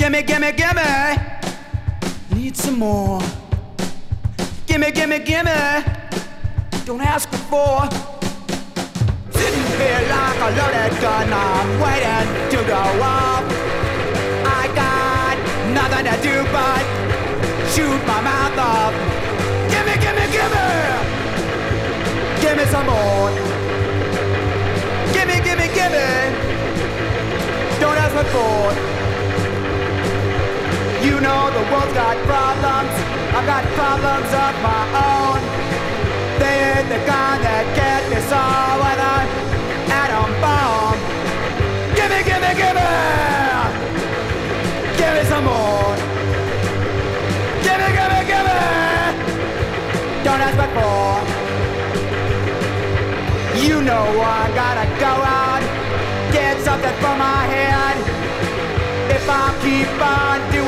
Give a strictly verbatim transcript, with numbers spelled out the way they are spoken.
Gimme, gimme, gimme. Need some more. Gimme, gimme, gimme. Don't ask for four. Sitting here like a loaded gun, I'm waiting to go off. I got nothing to do but shoot my mouth off. Gimme, gimme, gimme. Gimme some more. Gimme, gimme, gimme. Don't ask for four. You know the world's got problems, I've got problems of my own. They ain't the kind that get me so with an atom bomb. Gimme, gimme, gimme. Gimme some more. Gimme, gimme, gimme. Don't ask for more. You know I gotta go out, get something for my head. If I keep on doing